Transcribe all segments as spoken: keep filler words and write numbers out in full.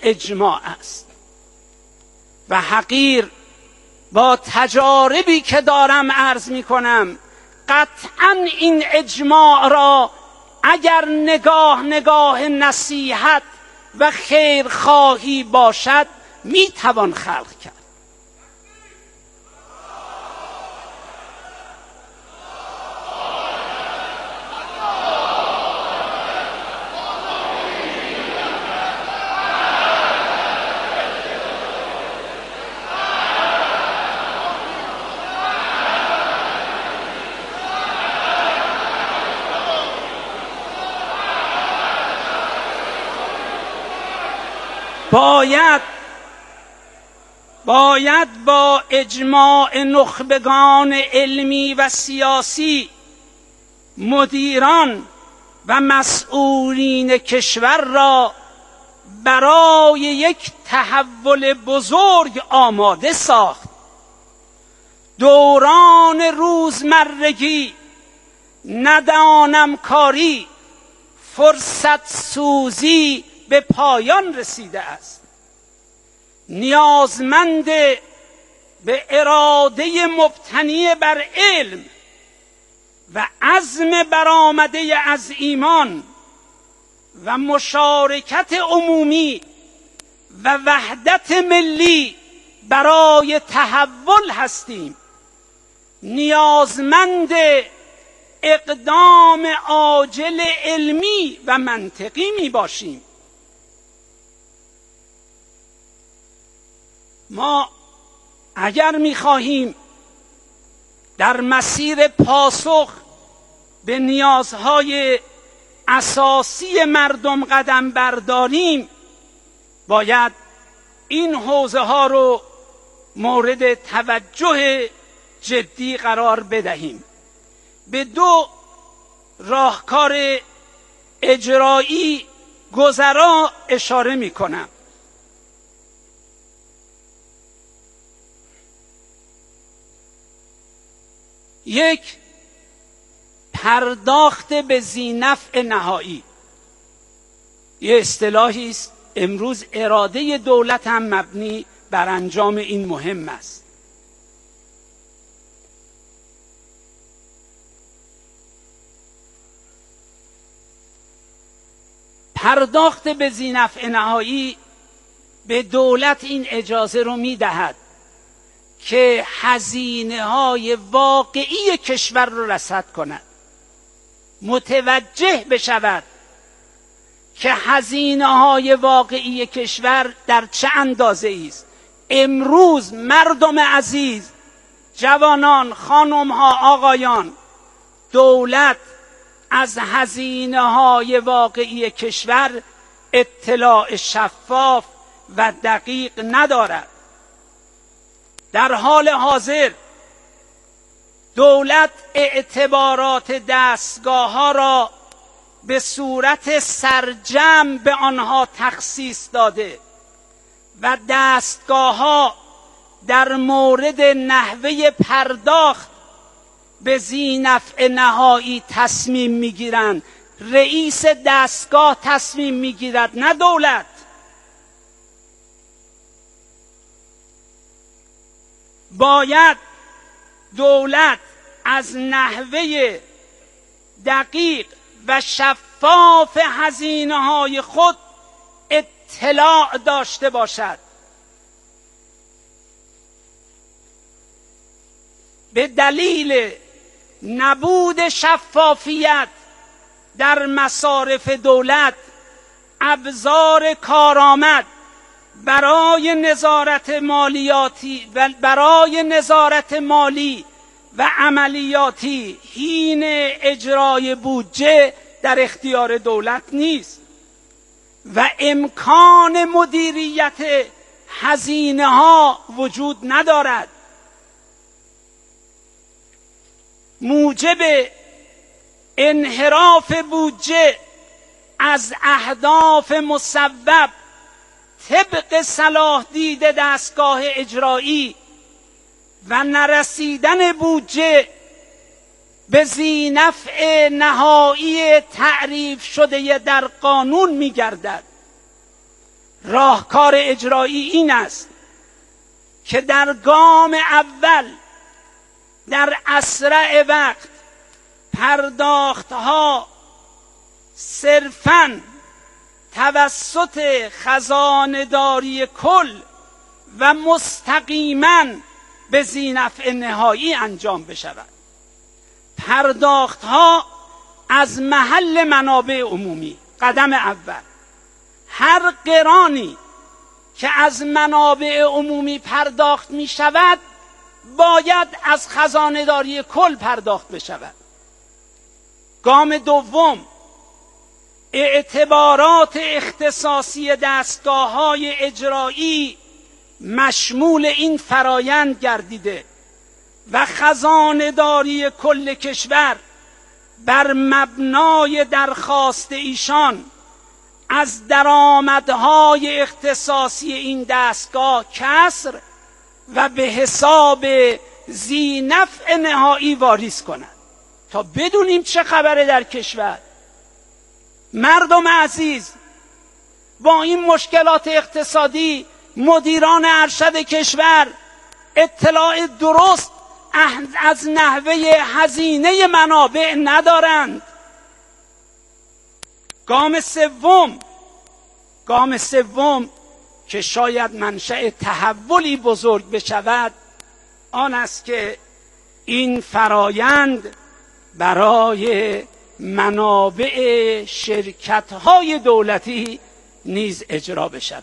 اجماع است و حقیر با تجاربی که دارم عرض می کنم قطعا این اجماع را اگر نگاه نگاه نصیحت و خیرخواهی باشد می توان خلق کرد. باید باید با اجماع نخبگان علمی و سیاسی، مدیران و مسئولین کشور را برای یک تحول بزرگ آماده ساخت. دوران روزمرگی، ندانم کاری، فرصت سوزی به پایان رسیده است. نیازمند به اراده مبتنی بر علم و عزم برآمده از ایمان و مشارکت عمومی و وحدت ملی برای تحول هستیم. نیازمند اقدام عاجل علمی و منطقی می باشیم. ما اگر می‌خواهیم در مسیر پاسخ به نیازهای اساسی مردم قدم برداریم، باید این حوزه ها رو مورد توجه جدی قرار بدهیم. به دو راهکار اجرایی گذرا اشاره می‌کنم. یک، پرداخت به ذینفع نهایی. یه اصطلاحی است امروز اراده دولت هم مبنی بر انجام این مهم است. پرداخت به ذینفع نهایی به دولت این اجازه رو میدهد که هزینه های واقعی کشور رو رصد کند، متوجه بشود که هزینه های واقعی کشور در چه اندازه است. امروز مردم عزیز، جوانان، خانم ها، آقایان، دولت از هزینه های واقعی کشور اطلاع شفاف و دقیق ندارد. در حال حاضر دولت اعتبارات دستگاه ها را به صورت سرجم به آنها تخصیص داده و دستگاه ها در مورد نحوه پرداخت به ذینفع نهایی تصمیم میگیرند. رئیس دستگاه تصمیم میگیرد، نه دولت. باید دولت از نحوه دقیق و شفاف هزینه‌های خود اطلاع داشته باشد. به دلیل نبود شفافیت در مصارف دولت، ابزار کارآمد برای نظارت مالیاتی و برای نظارت مالی و عملیاتی حین اجرای بودجه در اختیار دولت نیست و امکان مدیریت هزینه ها وجود ندارد. موجب انحراف بودجه از اهداف مصوب طبق صلاح دید دستگاه اجرایی و نرسیدن بودجه به ذینفع نهایی تعریف شده در قانون می‌گردد. راهکار اجرایی این است که در گام اول در اسرع وقت پرداختها صرفاً توسط خزانه‌داری کل و مستقیما به ذینفع نهایی انجام بشود. پرداختها از محل منابع عمومی. قدم اول، هر قرانی که از منابع عمومی پرداخت می شود باید از خزانه‌داری کل پرداخت بشود. گام دوم، اعتبارات اختصاصی دستگاه‌های اجرایی مشمول این فرایند گردیده و خزانه‌داری کل کشور بر مبنای درخواست ایشان از درآمدهای اختصاصی این دستگاه کسر و به حساب ذینفع نهایی واریز کند تا بدونیم چه خبره در کشور. مردم عزیز، با این مشکلات اقتصادی مدیران ارشد کشور اطلاع درست از نحوه هزینه منابع ندارند. گام سوم گام سوم که شاید منشأ تحولی بزرگ بشود آن است که این فرایند برای منابع شرکت‌های دولتی نیز اجرا بشود.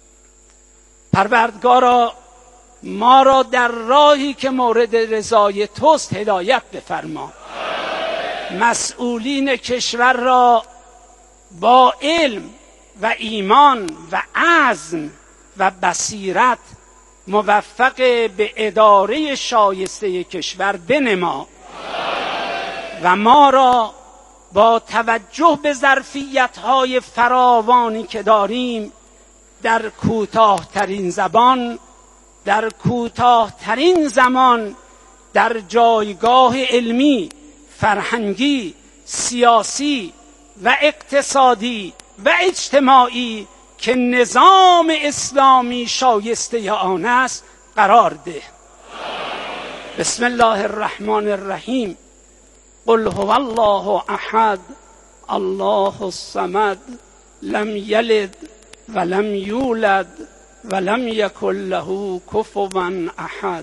پروردگارا ما را در راهی که مورد رضای توست هدایت بفرما. مسئولین کشور را با علم و ایمان و عزم و بصیرت موفق به اداره شایسته کشور بنما و ما را با توجه به ظرفیت‌های فراوانی که داریم در کوتاه‌ترین زبان در کوتاه‌ترین زمان در جایگاه علمی، فرهنگی، سیاسی و اقتصادی و اجتماعی که نظام اسلامی شایسته آن است قرار ده. بسم الله الرحمن الرحیم. قل هو الله احد الله الصمد لم یلد ولم یولد ولم یکن له کفوا احد.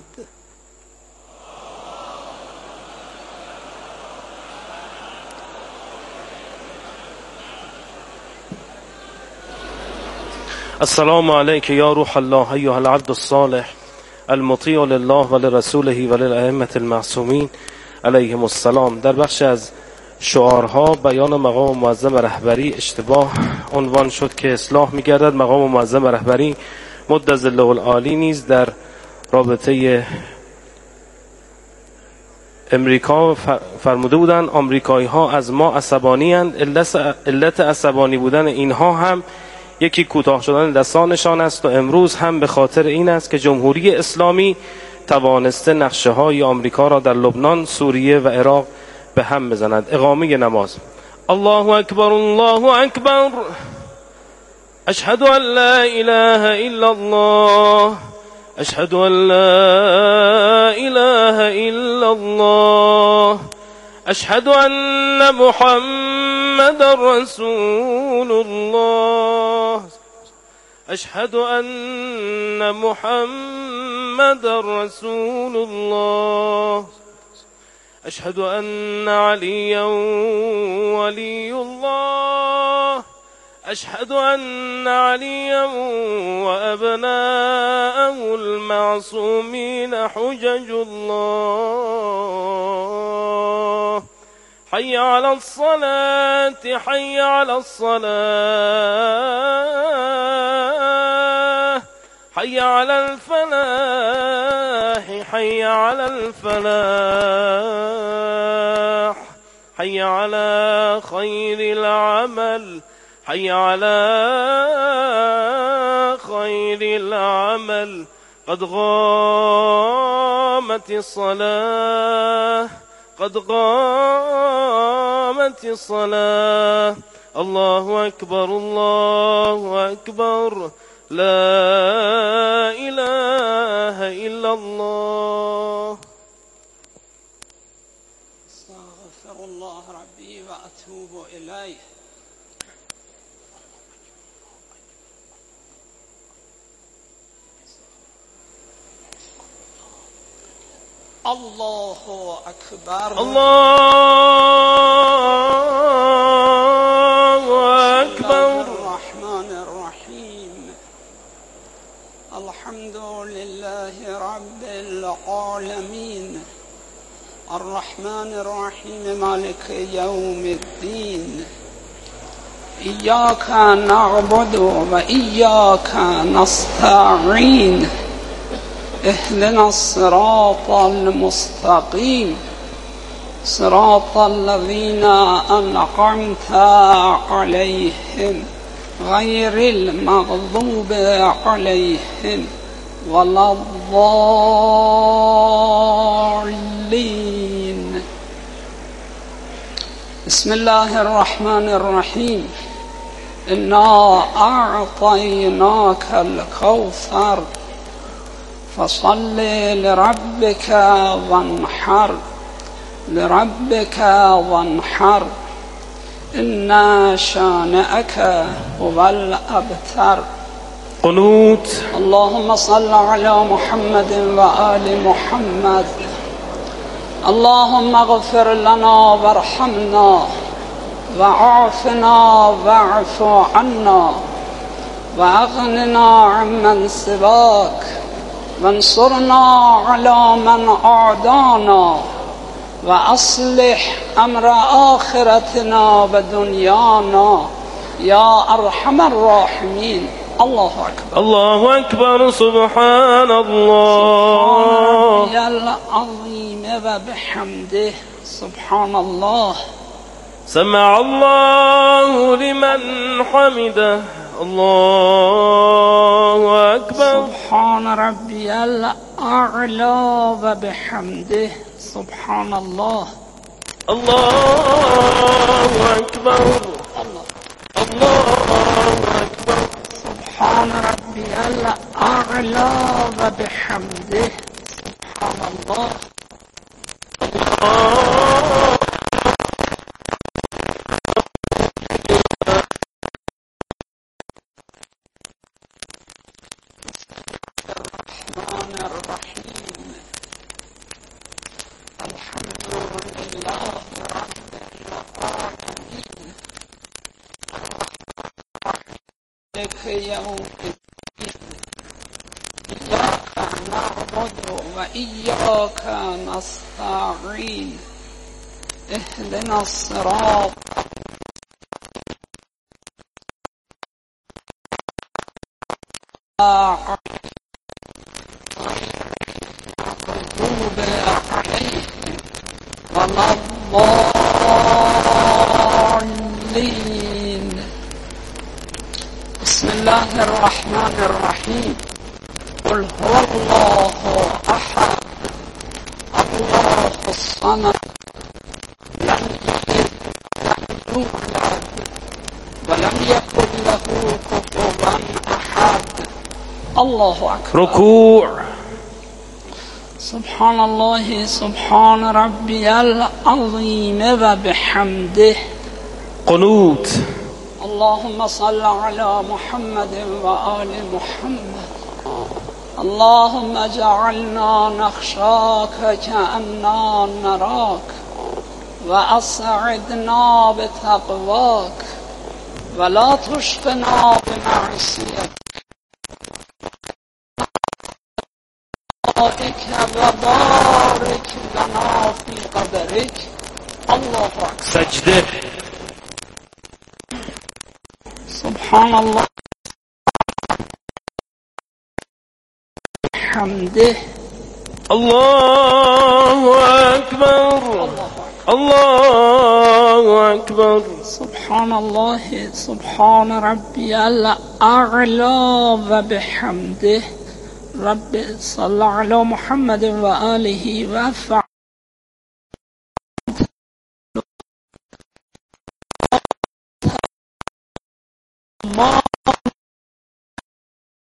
السلام علیک یا روح الله ایها العبد الصالح المطیع لله و لرسوله و للائمة المعصومین علیهم السلام. در بخش از شعارها بیان مقام معظم رهبری اشتباه عنوان شد که اصلاح می‌گردد. مقام معظم رهبری مد ظله العالی نیز در رابطه امریکا فرموده بودند آمریکایی ها از ما عصبانی اند. علت عصبانی بودن اینها هم یکی کوتاه شدن لسانشان است و امروز هم به خاطر این است که جمهوری اسلامی توانسته نقشه های آمریکا را در لبنان، سوریه و عراق به هم بزند. اقامه نماز. الله اکبر الله اکبر اشهد ان لا اله الا الله اشهد ان لا اله الا الله اشهد ان محمد رسول الله اشهد ان محمد رسول الله اشهد ان عليا ولي الله اشهد ان عليا وابناءه المعصومين حجج الله. حي على الصلاة حي على الصلاة حي على الفلاح حي على الفلاح حي على خير العمل حي على خير العمل. قد قامت الصلاة قد قامت الصلاة. الله أكبر الله أكبر لا إله إلا الله. استغفر الله ربي وأتوب إليه. الله أكبر. الله أكبر. الرحمن الرحيم. الحمد لله رب العالمين الرحمن الرحيم مالك يوم الدين إياك نعبد وإياك نستعين اهدنا الصراط المستقيم صراط الذين أنعمت عليهم غير المغضوب عليهم ولا الضالين. بسم الله الرحمن الرحيم. إنا أعطيناك الكوثر فصل لربك وانحر لربك وانحر إن شانئك هو الأبتر. قنوت. اللهم صل على محمد وآل محمد. اللهم اغفر لنا وارحمنا وعافنا واعف عنا وأغننا عمن سواك وانصرنا على من أعدانا وأصلح أمر آخرتنا ودنيانا يا أرحم الراحمين. الله أكبر. الله أكبر. سبحان الله. سبحان ربي العظيم وبحمده. سبحان الله. سمع الله لمن حمده. الله أكبر. سبحان ربي الأعلى وبحمده. سبحان الله. الله أكبر. الله. الله أكبر. سبحان ربي الأعلى وبحمده. سبحان الله. الله الرحمن الرحيم. الحمد لله رب العالمين مالك يوم الدين إياك نعبد وإياك نستعين اهدنا الصراط المغضوب عليهم ولا الضالين. بسم الله الرحمن الرحيم. قل هو الله أحد الله الصمد لم يلد ولم يولد ولم يكن له كفوا أحد. الله أكبر. ركوع. سبحان الله. سبحان ربي العظيم وبحمده. قنوت. اللهم صل على محمد وآل محمد. اللهم اجعلنا نخشاك كأننا نراك وأسعدنا بتقواك ولا تشقنا بمعصيتك وبارك لنا في قدرك. الله أكبر. سجده. سبحان الله بحمده. الله أكبر. الله أكبر. سبحان الله. سبحان ربي الأعلى وبحمده. رب صل على محمد وآله وفعل ما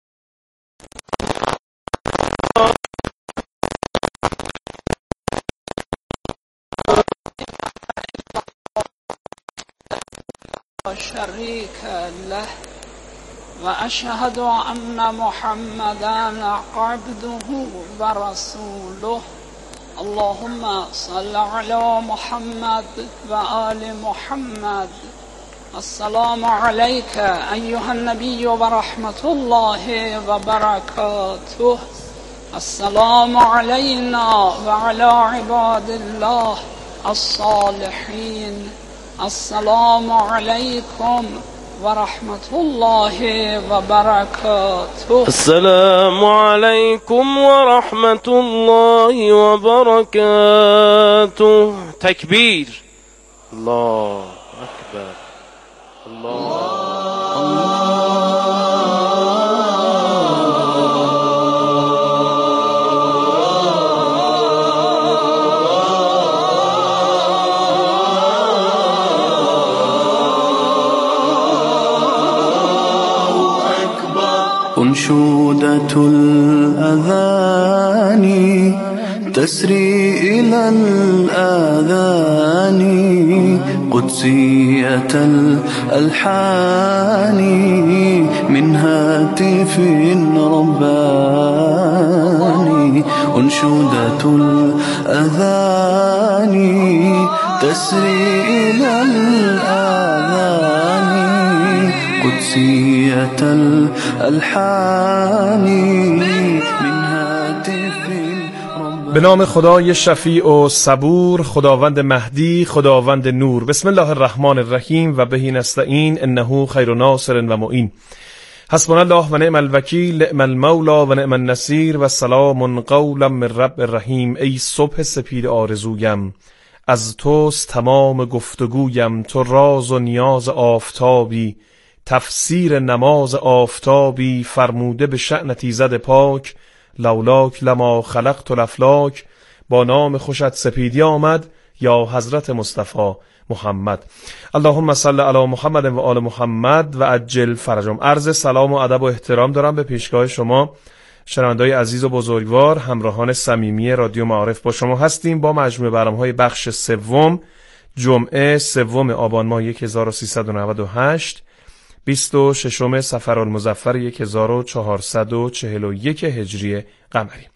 شريك له وأشهد أن محمدا عبده ورسوله اللهم صل على محمد وآل محمد. السلام عليك أيها النبي ورحمة الله وبركاته. السلام علينا وعلى عباد الله الصالحين. السلام عليكم ورحمة الله وبركاته. السلام عليكم ورحمة الله وبركاته. تكبير. الله أكبر. الله أنشودة الأذان تسري إلى الآذان قدسية الألحان من هاتف رباني. أنشودة الأذان تسري إلى الآذان قدسية الألحان من هاتف رباني. به نام خدای شفیع و صبور، خداوند مهدی، خداوند نور. بسم الله الرحمن الرحیم و بهی نستعین انه خیر ناصر و معین. حسبنا الله و نعم الوکیل، نعم المولا و نعم النصیر و سلام قولا من رب الرحیم. ای صبح سپید آرزویم، از توست تمام گفتگویم. تو راز و نیاز آفتابی، تفسیر نماز آفتابی. فرموده به شأن ایزد پاک، لولاک لما خلقت الافلاک. با نام خوشت سپیدی آمد یا حضرت مصطفی محمد. اللهم صل علی محمد و آل محمد و عجل فرجهم. عرض سلام و ادب و احترام دارم به پیشگاه شما شنونده‌های عزیز و بزرگوار، همراهان صمیمی رادیو معارف. با شما هستیم با مجموعه برنامه‌های بخش سوم، جمعه سوم آبان ماه هزار و سیصد و نود و هشت، بیست و ششم صفرالمظفر هزار و چهارصد و چهل و یک هجری قمری.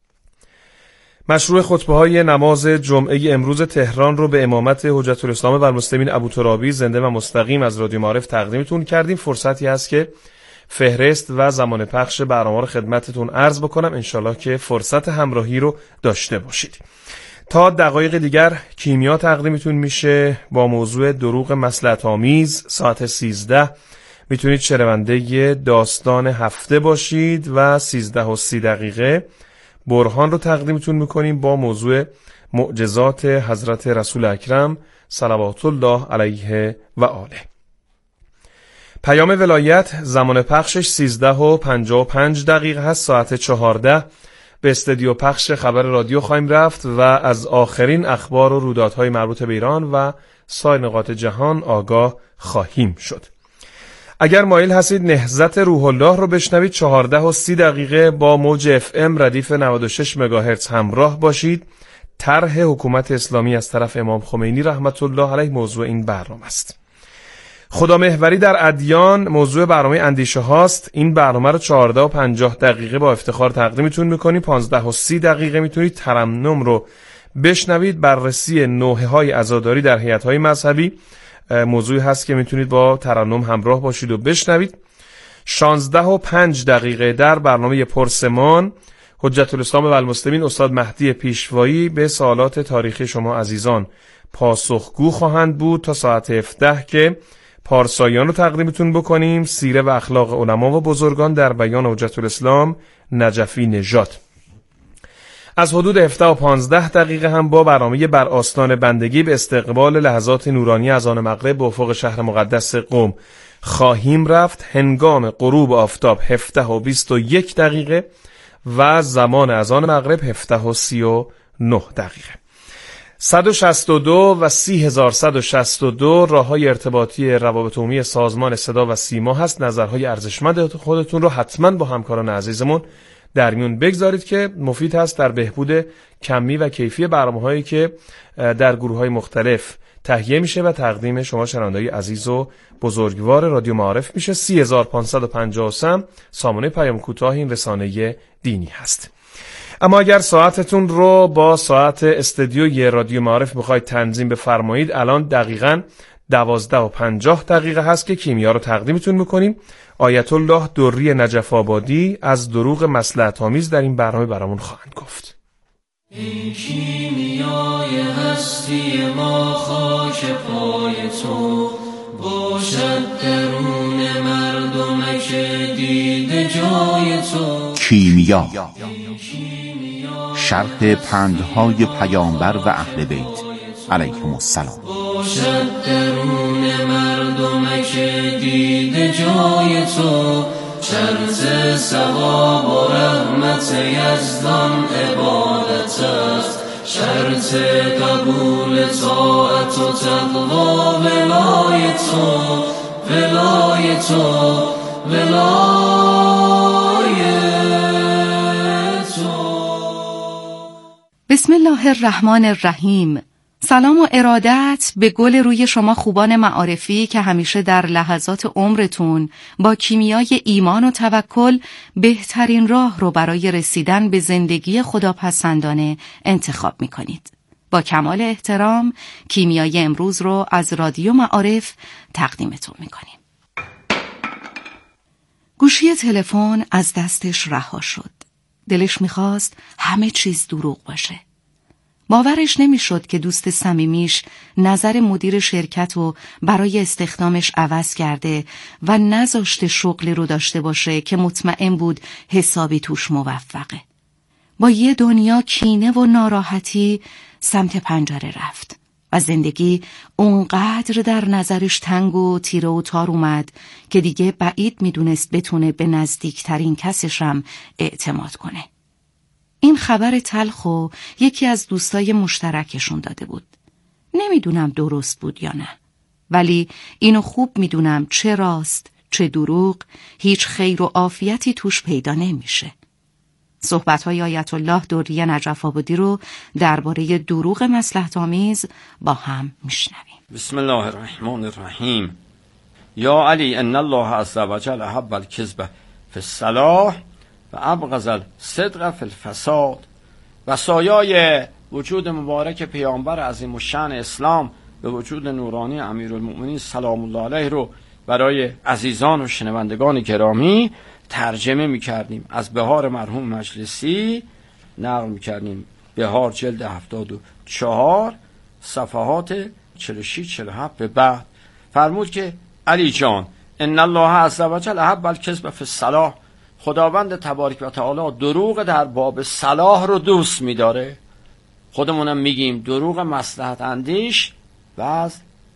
مشروع خطبه‌های نماز جمعه امروز تهران رو به امامت حجت الاسلام و المسلمین ابوترابی زنده و مستقیم از رادیو معارف تقدیمتون کردیم. فرصتی هست که فهرست و زمان پخش برنامه رو خدمتتون عرض بکنم، انشالله که فرصت همراهی رو داشته باشید. تا دقایق دیگر کیمیا تقدیمتون میشه با موضوع دروغ مصلحت آمیز. ساعت سیزده میتونید شنونده داستان هفته باشید و سیزده و سی دقیقه برهان رو تقدیمتون میکنیم با موضوع معجزات حضرت رسول اکرم صلوات الله علیه و آله. پیام ولایت زمان پخشش سیزده و پنجاه و پنج دقیقه هست. ساعت چهارده به استودیو پخش خبر رادیو خواهیم رفت و از آخرین اخبار و رویدادهای مربوط به ایران و سایر نقاط جهان آگاه خواهیم شد. اگر مایل هستید نهضت روح الله رو بشنوید، چهارده و سی دقیقه با موج اف ام ردیف نود و شش مگاهرتز همراه باشید. طرح حکومت اسلامی از طرف امام خمینی رحمت الله علیه موضوع این برنامه است. خدا محوری در ادیان موضوع برنامه اندیشه هاست. این برنامه رو چهارده و پنجاه دقیقه با افتخار تقدیمتون میکنیم. پانزده و سی دقیقه میتونید ترنم رو بشنوید. بررسی نوحه های عزاداری در هیئت های مذهبی موضوعی هست که میتونید با ترنم همراه باشید و بشنوید. شانزده و پنج دقیقه در برنامه پرسمان حجت الاسلام و المسلمین استاد مهدی پیشوایی به سوالات تاریخی شما عزیزان پاسخگو خواهند بود تا ساعت هفده که پارسایان رو تقدیمتون بکنیم. سیره و اخلاق علما و بزرگان در بیان حجت الاسلام نجفی نژاد. از حدود هفده و پانزده دقیقه هم با برنامه بر آستان بندگی به استقبال لحظات نورانی از آن مغرب به افق شهر مقدس قم خواهیم رفت. هنگام غروب آفتاب هفده و بیست و یک دقیقه و زمان از آن مغرب هفده و سی و نه دقیقه. صد و شصت و دو و سی هزار صد و شصت و دو راههای ارتباطی روابط عمومی سازمان صدا و سیما هست. نظرهای ارزشمند خودتون رو حتما با همکاران عزیزمون در میون بگذارید که مفید هست در بهبود کمی و کیفی برنامه‌هایی که در گروه‌های مختلف تهیه میشه و تقدیم شما شنونده‌های عزیز و بزرگوار رادیو معارف میشه. سه هزار و پانصد و پنجاه و سه سامانه پیام کوتاه این رسانه دینی هست. اما اگر ساعتتون رو با ساعت استدیوی رادیو معارف میخواید تنظیم بفرمایید، الان دقیقاً دوازده و پنجاه دقیقه هست که کیمیا رو تقدیمتون میکنیم. آیت الله دری نجف آبادی از دروغ مصلحت آمیز در این برنامه برامون خواهند گفت. ای کیمیای هستی ما، خاک پای تو باشد درون مردمک دیده جای تو. کیمیا شرح پندهای پیامبر و اهل بیت علیهم السلام. باشد درون مردمک دیده جای تو، شرط ثواب و رحمت یزدان عبادت است، شرط قبول طاعت و تقوا ولای تو، ولای تو، ولای تو. بسم الله الرحمن الرحیم. سلام و ارادت به گل روی شما خوبان معارفی که همیشه در لحظات عمرتون با کیمیای ایمان و توکل بهترین راه رو برای رسیدن به زندگی خداپسندانه انتخاب می کنید. با کمال احترام کیمیای امروز رو از رادیو معارف تقدیمتون می کنیم. گوشی تلفن از دستش رها شد. دلش می‌خواست همه چیز دروغ باشه. باورش نمیشد که دوست صمیمیش نظر مدیر شرکت رو برای استخدامش عوض کرده و نذاشته شغلی رو داشته باشه که مطمئن بود حسابی توش موفقه. با یه دنیا کینه و ناراحتی سمت پنجره رفت و زندگی اونقدر در نظرش تنگ و تیره و تار اومد که دیگه بعید میدونست بتونه به نزدیکترین کسشم اعتماد کنه. این خبر تلخو یکی از دوستای مشترکشون داده بود. نمیدونم درست بود یا نه، ولی اینو خوب میدونم چه راست چه دروغ هیچ خیر و عافیتی توش پیدا نمیشه. صحبت‌های آیت الله دری نجف آبادی رو درباره دروغ مصلحت آمیز با هم میشنویم. بسم الله الرحمن الرحیم. یا علی ان الله عز وجل حب الکذب فی الصلاح و ابغض الصدق فی الفساد. وصایای وجود مبارک پیامبر عظیم الشأن اسلام به وجود نورانی امیرالمؤمنین سلام الله علیه رو برای عزیزان و شنوندگان گرامی ترجمه می‌کردیم. از بهار مرحوم مجلسی نقل می‌کردیم. بهار جلد هفتاد و چهار صفحات چهل و شش چهل و هفت به بعد فرمود که علی جان ان الله عز وجل احب الکذب فی الصلاح. خداوند تبارک و تعالی دروغ در باب صلاح رو دوست می‌داره. خودمونم میگیم دروغ مصلحت اندیش و از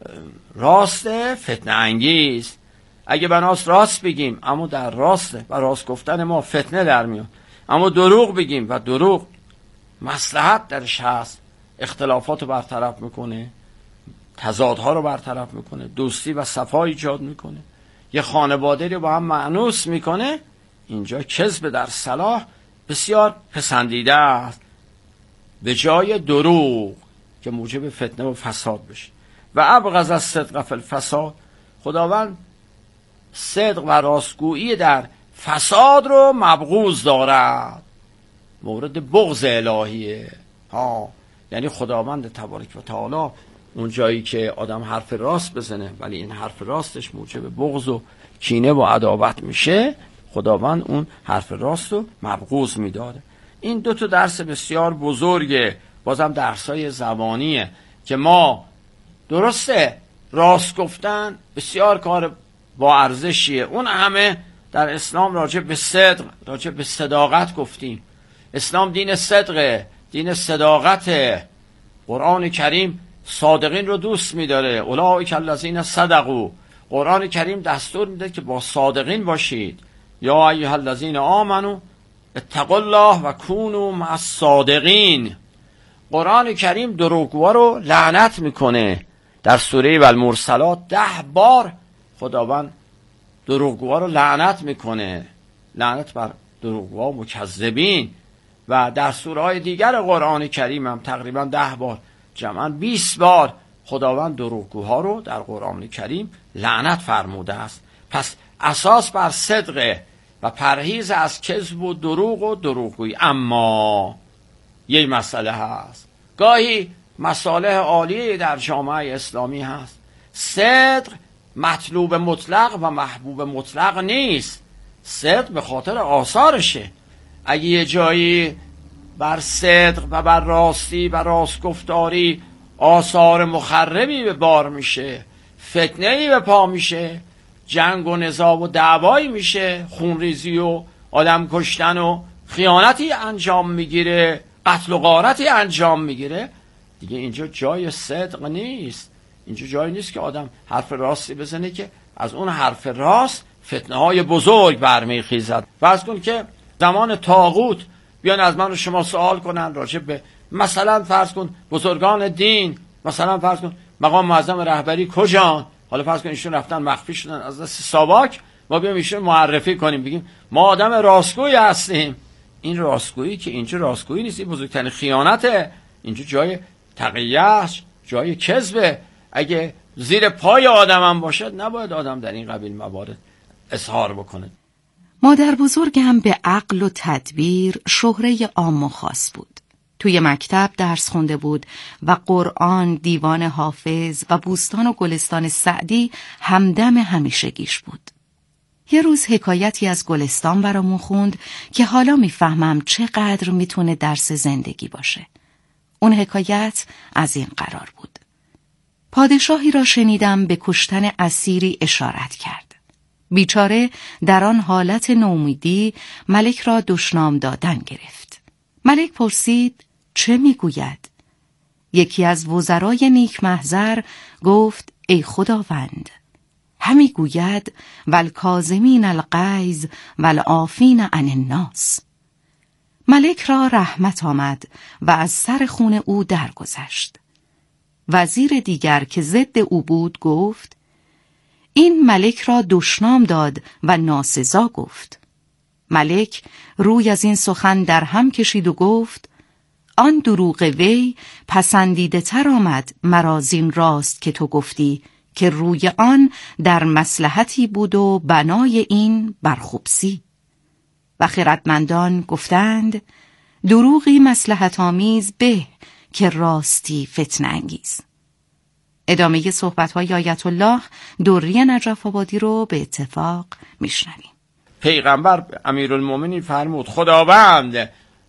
راست فتنه انگیز. اگه بناست راست بگیم اما در راست و راست گفتن ما فتنه در میاد، اما دروغ بگیم و دروغ مصلحت درش هست، اختلافات رو برطرف میکنه، تضادها رو برطرف میکنه، دوستی و صفا ایجاد میکنه، یه خانواده رو با هم مأنوس میکنه. اینجا کذب در صلاح بسیار پسندیده است به جای دروغ که موجب فتنه و فساد بشه. و ابغض الصدق فی الفساد. خداوند صدق و راستگویی در فساد رو مبغوض دارد، مورد بغض الهیه. ها یعنی خداوند تبارک و تعالی اون جایی که آدم حرف راست بزنه ولی این حرف راستش موجب بغض و کینه و عداوت میشه، خداوند اون حرف راست رو مبغوض میداره. این دو تا درس بسیار بزرگه، بازم درسای زبانیه که ما درسته راست گفتن بسیار کار با ارزشیه. اون همه در اسلام راجع به صدق، راجع به صداقت گفتیم. اسلام دین صدقه، دین صداقته. قرآن کریم صادقین رو دوست می‌داره. اولئک الذین صدقوا. قرآن کریم دستور میده که با صادقین باشید. یا ایها الذین آمنوا اتقوا الله و کونوا مع الصادقین. قرآن کریم دروغگوها رو لعنت میکنه. در سوره والمرسلات ده بار خداوند دروغگوها رو لعنت میکنه، لعنت بر دروغگوها و مکذبین. و در سوره های دیگر قرآن کریم هم تقریبا ده بار، جمعا بیست بار خداوند دروغگوها رو در قرآن کریم لعنت فرموده است. پس اساس بر صدق و پرهیز از کذب و دروغ و دروغگویی. اما یک مسئله هست، گاهی مصالح عالیه در جامعه اسلامی هست. صدق مطلوب مطلق و محبوب مطلق نیست. صدق به خاطر آثارشه. اگه یه جایی بر صدق و بر راستی و راستگفتاری آثار مخربی به بار میشه، فتنه‌ای به پا میشه، جنگ و نزاع و دعوایی میشه، خونریزی و آدم کشتن و خیانتی انجام میگیره، قتل و غارتی انجام میگیره، دیگه اینجا جای صدق نیست. اینجا جایی نیست که آدم حرف راستی بزنه که از اون حرف راست فتنه های بزرگ برمیخیزد. فرض کن که زمان طاغوت بیان از من و شما سوال کنن راجع به مثلا فرض کن بزرگان دین، مثلا فرض کن مقام معظم رهبری کجان، حالا فرض کن ایشون رفتن مخفی شدن از دست ساواک، ما بیام ایشون معرفی کنیم بگیم ما آدم راستگویی هستیم. این راستگویی که اینجا راستگویی نیست، این بزرگترین خیانته. اینجا جای تقیه، جای کذبه. اگه زیر پای آدم هم باشد نباید آدم در این قبیل موارد اظهار بکنه. مادر بزرگم به عقل و تدبیر شهره عام و خاص بود. توی مکتب درس خونده بود و قرآن، دیوان حافظ و بوستان و گلستان سعدی همدم همیشگیش بود. یه روز حکایتی از گلستان برامون خوند که حالا میفهمم چقدر میتونه درس زندگی باشه. اون حکایت از این قرار بود: پادشاهی را شنیدم به کشتن اسیری اشارت کرد. بیچاره در آن حالت نومیدی ملک را دشنام دادن گرفت. ملک پرسید چه میگوید؟ یکی از وزرای نیک محضر گفت ای خداوند، همی گوید والکاظمین الغیظ والعافین عن الناس. ملک را رحمت آمد و از سر خون او درگذشت. وزیر دیگر که ضد او بود گفت این ملک را دشنام داد و ناسزا گفت. ملک روی از این سخن در هم کشید و گفت آن دروغ وی پسندیده تر آمد مرا زین راست که تو گفتی که روی آن در مصلحتی بود و بنای این برخوبسی. و خردمندان گفتند دروغی مصلحت آمیز به که راستی فتنه انگیز. ادامه صحبت‌های آیت الله دوری نجف آبادی رو به اتفاق میشنویم. پیغمبر امیرالمومنین فرمود خداوند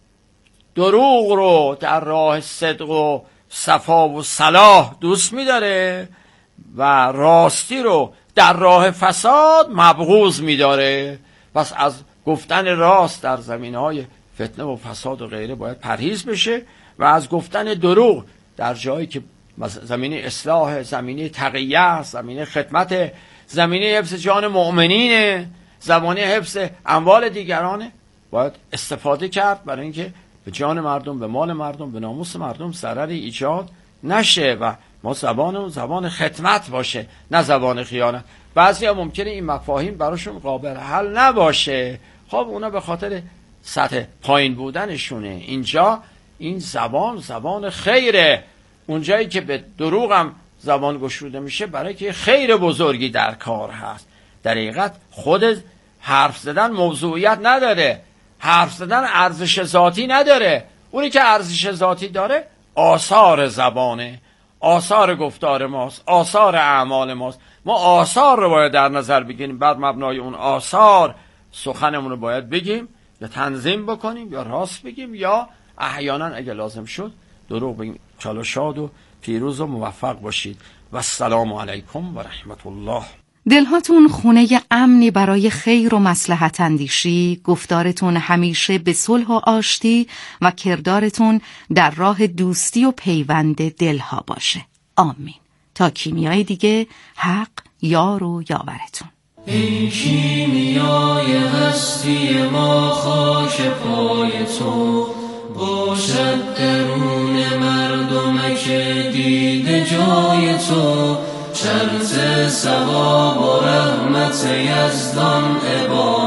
دروغ رو در راه صدق و صفا و صلاح دوست می‌داره و راستی رو در راه فساد مبغوض می‌داره. پس از گفتن راست در زمینه‌های فتنه و فساد و غیره باید پرهیز بشه و از گفتن دروغ در جایی که زمینه اصلاح، زمینه تقیه، زمینه خدمت، زمینه حفظ جان مؤمنین، زمینه حفظ اموال دیگران باید استفاده کرد برای اینکه به جان مردم، به مال مردم، به ناموس مردم ضرری ایجاد نشه و ما زبان زبان خدمت باشه نه زبان خیانت. بعضیا ممکنه این مفاهیم براشون قابل حل نباشه، خب اونا به خاطر سطح پایین بودنشونه. اینجا این زبان زبان خیره. اونجایی که به دروغ هم زبان گشوده میشه برای که خیر بزرگی در کار هست. در حقیقت خود حرف زدن موضوعیت نداره، حرف زدن ارزش ذاتی نداره. اونی که ارزش ذاتی داره آثار زبانه، آثار گفتار ماست، آثار اعمال ماست. ما آثار رو باید در نظر بگیریم، بعد مبنای اون آثار سخنمون رو باید بگیم یا تنظیم بکنیم یا راست بگیم یا احیانا اگه لازم شد دروغ بگیم. چالا شاد و پیروز و موفق باشید و السلام علیکم و رحمت الله. دلهاتون خونه امنی برای خیر و مصلحت اندیشی، گفتارتون همیشه به صلح و آشتی و کردارتون در راه دوستی و پیوند دلها باشه. آمین. تا کیمیای دیگه حق یار و یاورتون. ای کیمیای هستی ما خاک پای تو باشد درون مردمک دیده جای تو شرط ثواب و رحمت یزدان عباد